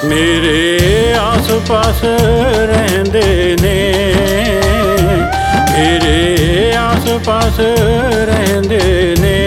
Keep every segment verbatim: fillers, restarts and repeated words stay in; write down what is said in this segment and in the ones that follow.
ਮੇਰੇ ਆਸ ਪਾਸ ਰਹਿੰਦੇ ਨੇ, ਮੇਰੇ ਆਸ ਪਾਸ ਰਹਿੰਦੇ ਨੇ।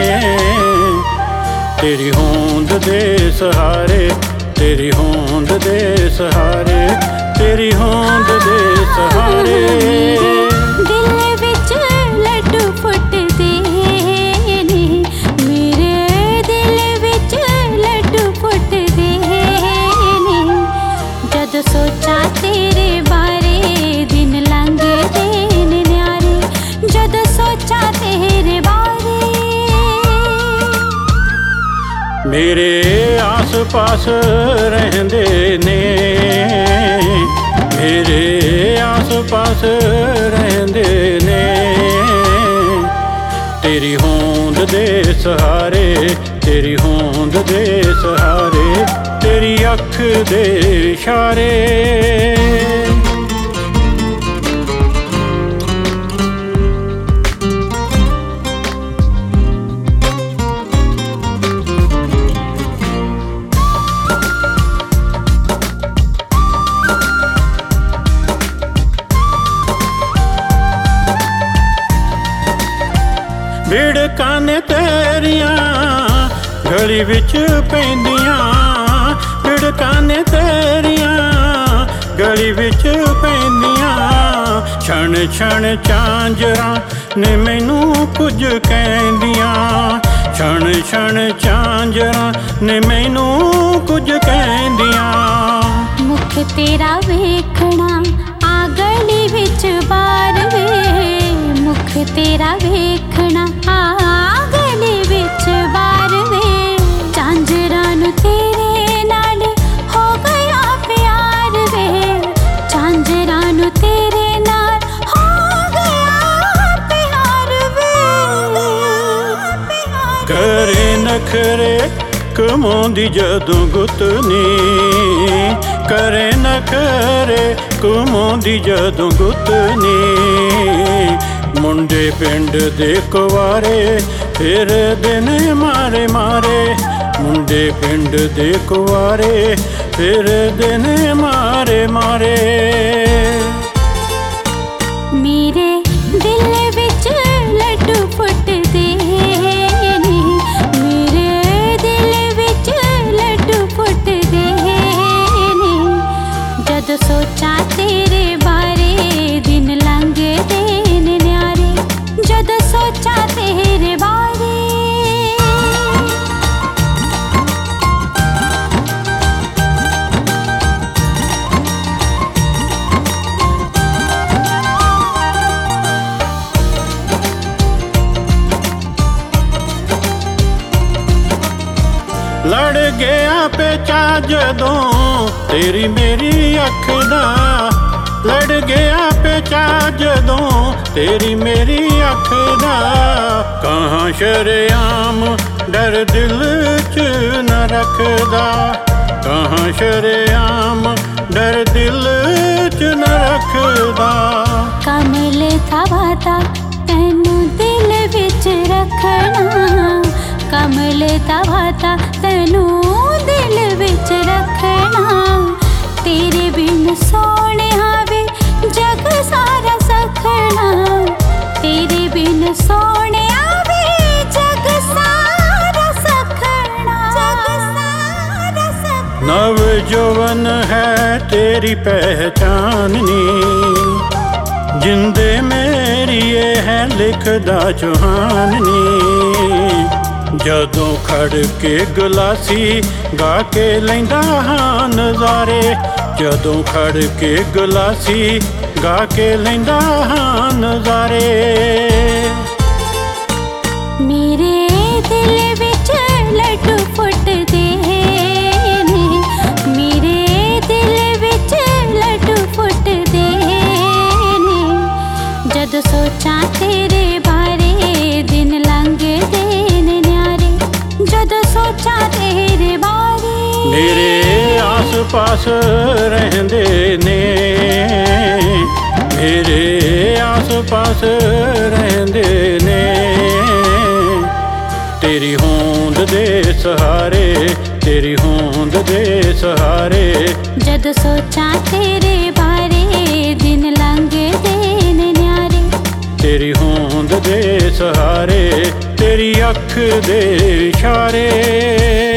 ਤੇਰੀ ਹੋਂਦ ਦੇ ਸਹਾਰੇ, ਤੇਰੀ ਹੋਂਦ ਦੇ ਸਹਾਰੇ, ਤੇਰੀ ਹੋਂਦ ਦੇ ਸਹਾਰੇ। ਦਿਲ ਵਿੱਚ ਲੱਡੂ ਫੁੱਟਦੇ ਨੇ, ਮੇਰੇ ਦਿਲ ਵਿੱਚ ਲੱਡੂ ਫੁੱਟਦੇ ਨੇ। ਜਦ ਸੋਚਾਂ ਤੇਰੇ ਬਾਰੇ ਦਿਨ ਲੰਘਦੇ ਨੇ ਨਿਆਰੇ, ਜਦ ਸੋਚਾਂ ਤੇਰੇ ਬਾਰੇ। ਮੇਰੇ ਆਸ ਪਾਸ ਰਹਿੰਦੇ ਨੇ, ਮੇਰੇ ਆਸ ਪਾਸ ਰਹਿੰਦੇ ਨੇ। ਤੇਰੀ ਹੋਂਦ ਦੇ ਸਹਾਰੇ, ਤੇਰੀ ਹੋਂਦ ਦੇ ਸਹਾਰੇ, ਤੇਰੀ ਅੱਖ ਦੇ ਇਸ਼ਾਰੇ। ਵਿੜਕਾਂ ਨੇ ਤੇਰੀਆਂ ਗਲੀ ਵਿੱਚ ਪੈਂਦੀਆਂ, ਵਿੜਕਾਂ ਨੇ ਤੇਰੀਆਂ ਗਲੀ ਵਿੱਚ ਪੈਂਦੀਆਂ। ਛਣ ਛਣ ਝਾਂਜਰਾਂ ਨੇ ਮੈਨੂੰ ਕੁਝ ਕਹਿੰਦੀਆਂ, ਛਣ ਛਣ ਝਾਂਜਰਾਂ ਨੇ ਮੈਨੂੰ ਕੁਝ ਕਹਿੰਦੀਆਂ। ਮੁਖ ਤੇਰਾ ਵੇਖਣਾ ਆ ਗਲੀ ਵਿੱਚ ਬਾਰ ਵੇ, ਮੁਖ ਤੇਰਾ ਵੇਖਣਾ ਆ ਗਲੀ ਵਿੱਚ ਬਾਰ ਵੇ। ਝਾਂਜਰਾਂ ਨੂੰ ਤੇਰੇ ਨਾਲ ਹੋ ਗਿਆ ਪਿਆਰ ਵੇ, ਝਾਂਜਰਾਂ ਨੂੰ ਤੇਰੇ ਨਾਲ ਹੋ ਗਿਆ ਪਿਆਰ ਵੇ। ਕਰੇ ਨਖਰੇ ਕਮਾਉਂਦੀ ਜਦੋਂ ਗੁੱਤਨੀ, ਕਰੇ ਨਖਰੇ ਕਮਾਉਂਦੀ ਜਦੋਂ ਗੁੱਤਨੀ। ਮੁੰਡੇ ਪਿੰਡ ਦੇ ਕੁਆਰੇ ਫਿਰਦੇ ਨੇ ਮਾਰੇ ਮਾਰੇ, ਮੁੰਡੇ ਪਿੰਡ ਦੇ ਕੁਆਰੇ ਫਿਰਦੇ ਨੇ ਮਾਰੇ ਮਾਰੇ। ਮੇਰੇ ਦਿਲ ਵਿੱਚ ਲੱਡੂ ਫੁੱਟਦੇ ਨੇ, ਮੇਰੇ ਦਿਲ ਵਿੱਚ ਲੱਡੂ ਫੁੱਟਦੇ ਨੇ। ਜਦ ਸੋਚਾਂ ਤੇਰੇ ਬਾਰੇ ਦਿਨ ਲੰਘਦੇ ਨੇ ਨਿਆਰੇ, ਜਦ ਸੋਚਾਂ ਤੇਰੇ ਬਾਰੇ। ਲੜ ਗਿਆ ਪੇਚਾ ਜਦੋਂ ਤੇਰੀ ਮੇਰੀ ਅੱਖ ਦਾ, ਲੜ ਗਿਆ ਪੇਚਾ ਜਦੋਂ ਤੇਰੀ ਮੇਰੀ ਅੱਖ ਦਾ। ਕਹਾਂ ਸ਼ਰੇਆਮ ਡਰ ਦਿਲ ਚ ਨ ਰੱਖਦਾ, ਕਹਾਂ ਸ਼ਰੇਆਮ ਡਰ ਦਿਲ ਚ ਨ ਰੱਖਦਾ। ਕਮਲ ਦਾ ਵਾਦਾ ਤੈਨੂੰ ਦਿਲ ਵਿੱਚ ਰੱਖਣਾ, ਕਮਲ ਦਾ ਵਾਦਾ ਤੈਨੂੰ ਦਿਲ ਵਿੱਚ ਰੱਖਣਾ। ਤੇਰੇ ਬਿਨ ਸੋਹਣਿਆ ਵੇ ਜਗ ਸਾਰਾ ਸਖਣਾ, ਤੇਰੇ ਬਿਨ ਸੋਹਣਿਆ ਵੇ ਜਗ ਸਾਰਾ ਸਖਣਾ, ਜਗ ਸਾਰਾ ਸਖਣਾ। ਨਵ ਜੋਵਨ ਹੈ ਤੇਰੀ ਪਹਿਚਾਨਨੀ, ਜਿੰਦੇ ਮੇਰੀ ਇਹ ਹੈ ਲਿਖਦਾ ਚੌਹਾਨਨੀ। ਜਦੋਂ ਖੜ ਕੇ ਗਲਾਸੀ ਗਾ ਕੇ ਲੈਂਦਾ ਹਾਂ ਨਜ਼ਾਰੇ, ਜਦੋਂ ਖੜ ਕੇ ਗਲਾਸੀ ਗਾ ਕੇ ਲੈਂਦਾ ਹਾਂ ਨਜ਼ਾਰੇ। ਮੇਰੇ ਦਿਲ ਵਿੱਚ ਲੱਡੂ ਫੁੱਟਦੇ ਨੇ, ਮੇਰੇ ਦਿਲ ਵਿੱਚ ਲੱਡੂ ਫੁੱਟਦੇ ਨੇ। ਜਦ ਸੋਚਾਂ ਤੇਰੇ ਬਾਰੇ ਦਿਨ ਲੰਘਦੇ ਨੇ ਨਿਆਰੇ, ਜਦ ਸੋਚਾਂ ਤੇਰੇ ਬਾਰੇ। ਮੇਰੇ ਆਸ ਪਾਸ ਰਹਿੰਦੇ ਨੇ, ਮੇਰੇ ਆਸ ਪਾਸ ਰਹਿੰਦੇ ਨੇ। ਤੇਰੀ ਹੋਂਦ ਦੇ ਸਹਾਰੇ, तेरी होंद दे सहारे। जद सोचा तेरे बारे दिन लंघदे ने न्यारे। तेरी होंद दे सहारे तेरी अख दे इशारे।